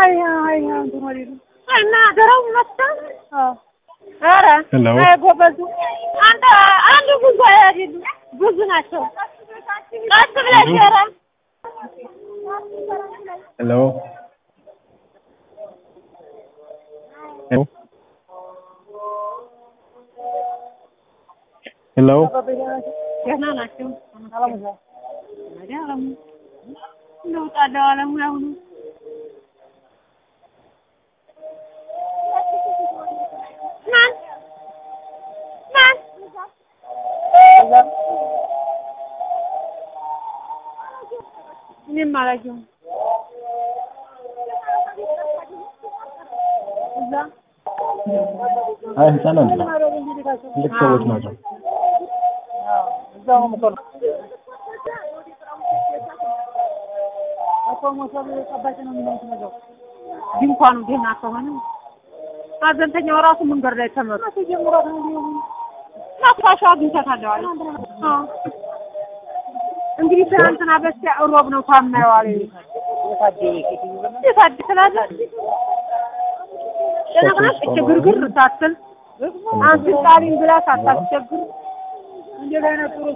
እና ደረው መጣ አረ አይ ጎበዝ አንተ አንዱ ብዙ አይደል ብዙ ናቸው ቀጥ ብለሽ ኧረ ሄሎ ሄሎ ደህና ናቸው አላም ነው ታዲያ አላም ነው ምን ማለት ነው እዛ አይ ህፃናት ልክ ሰዎች ናቸው እዛው መቆል አቆሞታል ተባጭ ነው የሚለው ድንኳኑ ደህና ከሆነ አዘንተኛው ራሱ መንገድ ላይ ተመረጠ ተጀምሯት ነው ማጥፋሻ አግኝታታለሁ አለ እንግዲህ ትናንትና በስቲያ ሮብ ነው ታማየው አለ የታደለ ስላለ ለነገራች ግርግር ታተል አንተ ጣሪን ብላ ታታስቸግር እንደገና